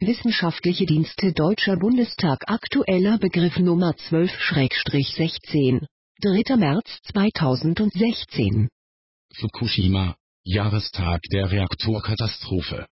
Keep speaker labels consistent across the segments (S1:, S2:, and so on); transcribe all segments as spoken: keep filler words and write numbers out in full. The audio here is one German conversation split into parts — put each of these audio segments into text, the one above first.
S1: Wissenschaftliche Dienste Deutscher Bundestag. Aktueller Begriff Nummer zwölf sechzehn, dritter März zweitausendsechzehn.
S2: Fukushima, Jahrestag der Reaktorkatastrophe.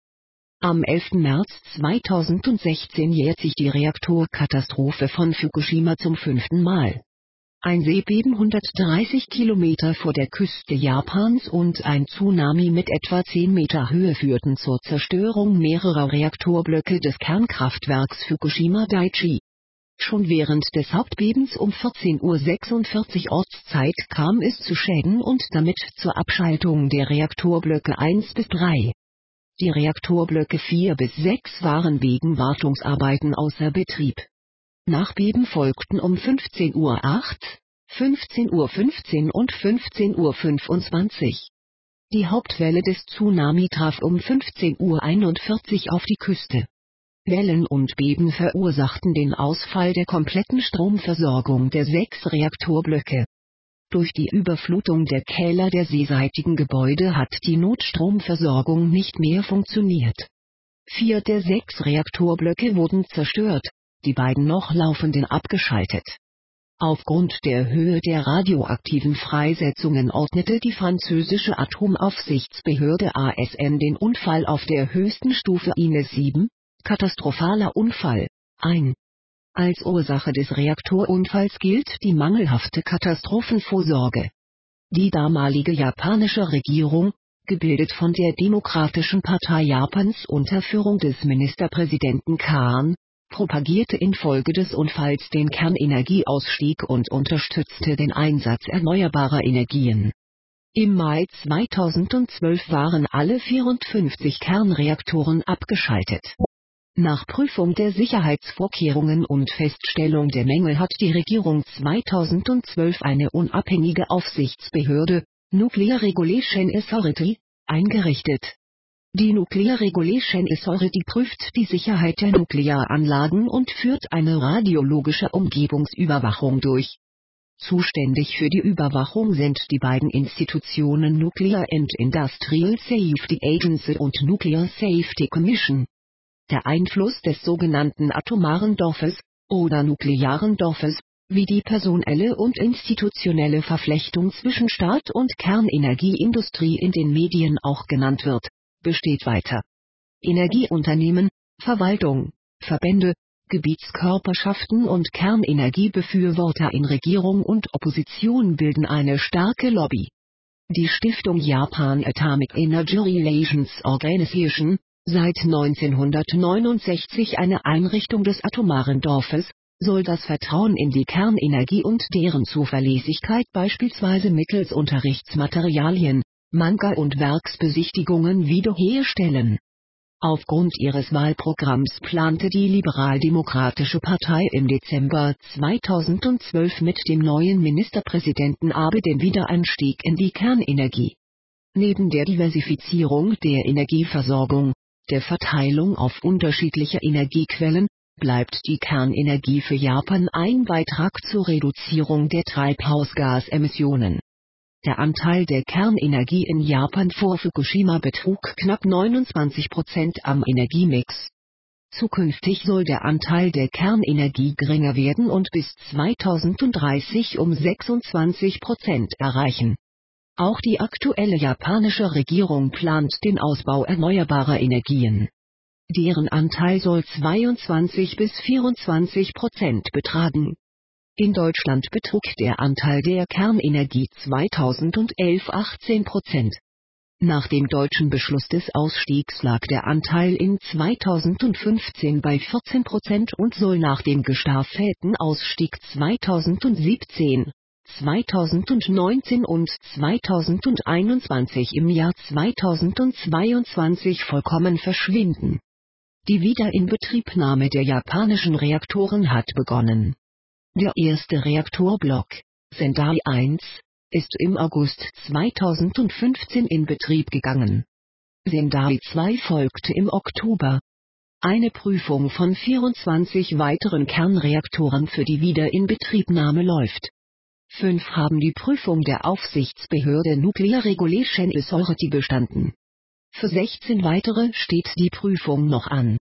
S1: Am elften März zweitausendsechzehn jährt sich die Reaktorkatastrophe von Fukushima zum fünften Mal. Ein Seebeben hundertdreißig Kilometer vor der Küste Japans und ein Tsunami mit etwa zehn Meter Höhe führten zur Zerstörung mehrerer Reaktorblöcke des Kernkraftwerks Fukushima Daiichi. Schon während des Hauptbebens um vierzehn Uhr sechsundvierzig Ortszeit kam es zu Schäden und damit zur Abschaltung der Reaktorblöcke eins bis drei. Die Reaktorblöcke vier bis sechs waren wegen Wartungsarbeiten außer Betrieb. Nach Beben folgten um fünfzehn Uhr acht, fünfzehn Uhr fünfzehn und fünfzehn Uhr fünfundzwanzig. Die Hauptwelle des Tsunami traf um fünfzehn Uhr einundvierzig auf die Küste. Wellen und Beben verursachten den Ausfall der kompletten Stromversorgung der sechs Reaktorblöcke. Durch die Überflutung der Keller der seeseitigen Gebäude hat die Notstromversorgung nicht mehr funktioniert. Vier der sechs Reaktorblöcke wurden zerstört, die beiden noch laufenden abgeschaltet. Aufgrund der Höhe der radioaktiven Freisetzungen ordnete die französische Atomaufsichtsbehörde A S N den Unfall auf der höchsten Stufe I N E S sieben, katastrophaler Unfall, ein. Als Ursache des Reaktorunfalls gilt die mangelhafte Katastrophenvorsorge. Die damalige japanische Regierung, gebildet von der Demokratischen Partei Japans unter Führung des Ministerpräsidenten Kan, propagierte infolge des Unfalls den Kernenergieausstieg und unterstützte den Einsatz erneuerbarer Energien. Im Mai zweitausendzwölf waren alle vierundfünfzig Kernreaktoren abgeschaltet. Nach Prüfung der Sicherheitsvorkehrungen und Feststellung der Mängel hat die Regierung zweitausendzwölf eine unabhängige Aufsichtsbehörde, Nuclear Regulation Authority, eingerichtet. Die Nuclear Regulation Authority prüft die Sicherheit der Nuklearanlagen und führt eine radiologische Umgebungsüberwachung durch. Zuständig für die Überwachung sind die beiden Institutionen Nuclear and Industrial Safety Agency und Nuclear Safety Commission. Der Einfluss des sogenannten atomaren Dorfes, oder nuklearen Dorfes, wie die personelle und institutionelle Verflechtung zwischen Staat und Kernenergieindustrie in den Medien auch genannt wird, besteht weiter. Energieunternehmen, Verwaltung, Verbände, Gebietskörperschaften und Kernenergiebefürworter in Regierung und Opposition bilden eine starke Lobby. Die Stiftung Japan Atomic Energy Relations Organization, seit neunzehnhundertneunundsechzig eine Einrichtung des atomaren Dorfes, soll das Vertrauen in die Kernenergie und deren Zuverlässigkeit beispielsweise mittels Unterrichtsmaterialien, Manga und Werksbesichtigungen wiederherstellen. Aufgrund ihres Wahlprogramms plante die Liberaldemokratische Partei im Dezember zweitausendzwölf mit dem neuen Ministerpräsidenten Abe den Wiedereinstieg in die Kernenergie. Neben der Diversifizierung der Energieversorgung, der Verteilung auf unterschiedliche Energiequellen, bleibt die Kernenergie für Japan ein Beitrag zur Reduzierung der Treibhausgasemissionen. Der Anteil der Kernenergie in Japan vor Fukushima betrug knapp neunundzwanzig Prozent am Energiemix. Zukünftig soll der Anteil der Kernenergie geringer werden und bis zweitausenddreißig um sechsundzwanzig Prozent erreichen. Auch die aktuelle japanische Regierung plant den Ausbau erneuerbarer Energien. Deren Anteil soll zweiundzwanzig bis vierundzwanzig Prozent betragen. In Deutschland betrug der Anteil der Kernenergie zweitausendelf achtzehn Prozent. Nach dem deutschen Beschluss des Ausstiegs lag der Anteil in zweitausendfünfzehn bei vierzehn Prozent und soll nach dem gestaffelten Ausstieg zweitausendsiebzehn, zweitausendneunzehn und zweitausendeinundzwanzig im Jahr zweitausendzweiundzwanzig vollkommen verschwinden. Die Wiederinbetriebnahme der japanischen Reaktoren hat begonnen. Der erste Reaktorblock, Sendai eins, ist im August zweitausendfünfzehn in Betrieb gegangen. Sendai zwei folgte im Oktober. Eine Prüfung von vierundzwanzig weiteren Kernreaktoren für die Wiederinbetriebnahme läuft. Fünf haben die Prüfung der Aufsichtsbehörde Nuclear Regulation Authority bestanden. Für sechzehn weitere steht die Prüfung noch an.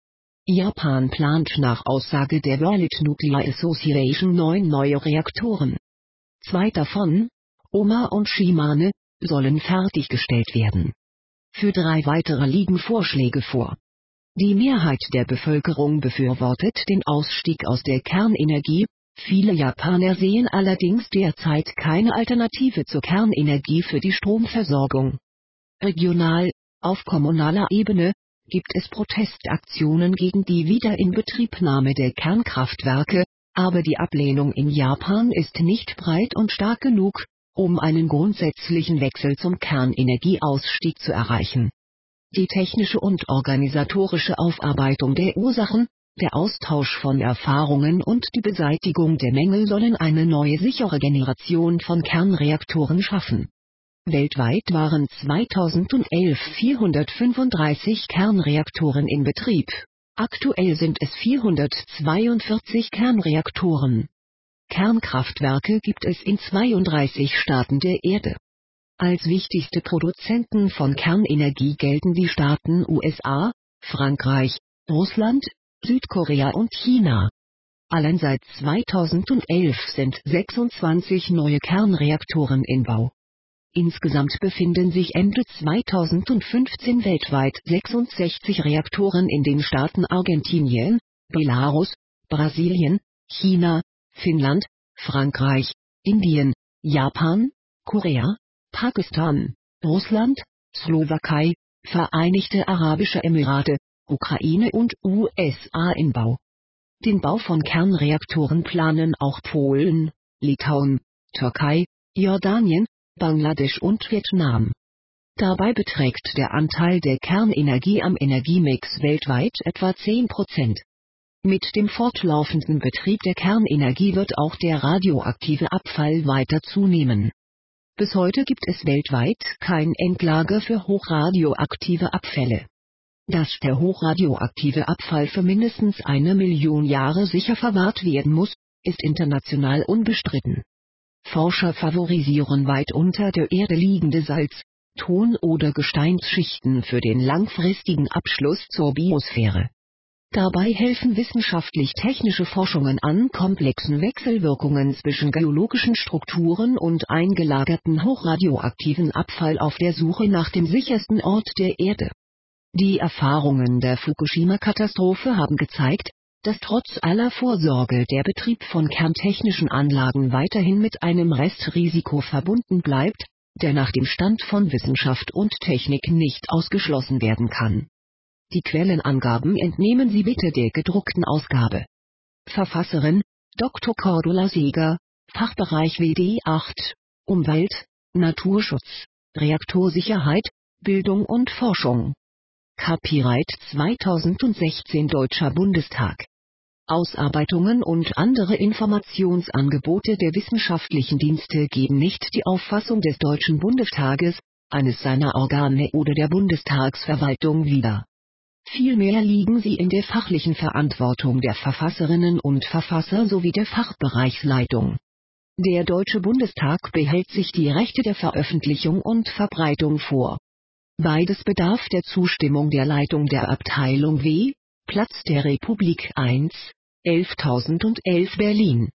S1: Japan plant nach Aussage der World Nuclear Association neun neue Reaktoren. Zwei davon, Oma und Shimane, sollen fertiggestellt werden. Für drei weitere liegen Vorschläge vor. Die Mehrheit der Bevölkerung befürwortet den Ausstieg aus der Kernenergie, viele Japaner sehen allerdings derzeit keine Alternative zur Kernenergie für die Stromversorgung. Regional, auf kommunaler Ebene, gibt es Protestaktionen gegen die Wiederinbetriebnahme der Kernkraftwerke, aber die Ablehnung in Japan ist nicht breit und stark genug, um einen grundsätzlichen Wechsel zum Kernenergieausstieg zu erreichen. Die technische und organisatorische Aufarbeitung der Ursachen, der Austausch von Erfahrungen und die Beseitigung der Mängel sollen eine neue sichere Generation von Kernreaktoren schaffen. Weltweit waren zweitausendelf vierhundertfünfunddreißig Kernreaktoren in Betrieb, aktuell sind es vierhundertzweiundvierzig Kernreaktoren. Kernkraftwerke gibt es in zweiunddreißig Staaten der Erde. Als wichtigste Produzenten von Kernenergie gelten die Staaten U S A, Frankreich, Russland, Südkorea und China. Allein seit zweitausendelf sind sechsundzwanzig neue Kernreaktoren in Bau. Insgesamt befinden sich Ende zweitausendfünfzehn weltweit sechsundsechzig Reaktoren in den Staaten Argentinien, Belarus, Brasilien, China, Finnland, Frankreich, Indien, Japan, Korea, Pakistan, Russland, Slowakei, Vereinigte Arabische Emirate, Ukraine und U S A in Bau. Den Bau von Kernreaktoren planen auch Polen, Litauen, Türkei, Jordanien, Bangladesch und Vietnam. Dabei beträgt der Anteil der Kernenergie am Energiemix weltweit etwa zehn Prozent. Mit dem fortlaufenden Betrieb der Kernenergie wird auch der radioaktive Abfall weiter zunehmen. Bis heute gibt es weltweit kein Endlager für hochradioaktive Abfälle. Dass der hochradioaktive Abfall für mindestens eine Million Jahre sicher verwahrt werden muss, ist international unbestritten. Forscher favorisieren weit unter der Erde liegende Salz-, Ton- oder Gesteinsschichten für den langfristigen Abschluss zur Biosphäre. Dabei helfen wissenschaftlich-technische Forschungen an komplexen Wechselwirkungen zwischen geologischen Strukturen und eingelagerten hochradioaktiven Abfall auf der Suche nach dem sichersten Ort der Erde. Die Erfahrungen der Fukushima-Katastrophe haben gezeigt, dass trotz aller Vorsorge der Betrieb von kerntechnischen Anlagen weiterhin mit einem Restrisiko verbunden bleibt, der nach dem Stand von Wissenschaft und Technik nicht ausgeschlossen werden kann. Die Quellenangaben entnehmen Sie bitte der gedruckten Ausgabe. Verfasserin: Doktor Cordula Seeger, Fachbereich W D acht, Umwelt, Naturschutz, Reaktorsicherheit, Bildung und Forschung. Copyright zweitausendsechzehn Deutscher Bundestag. Ausarbeitungen und andere Informationsangebote der wissenschaftlichen Dienste geben nicht die Auffassung des Deutschen Bundestages, eines seiner Organe oder der Bundestagsverwaltung wider. Vielmehr liegen sie in der fachlichen Verantwortung der Verfasserinnen und Verfasser sowie der Fachbereichsleitung. Der Deutsche Bundestag behält sich die Rechte der Veröffentlichung und Verbreitung vor. Beides bedarf der Zustimmung der Leitung der Abteilung W, Platz der Republik eins, elftausendelf Berlin.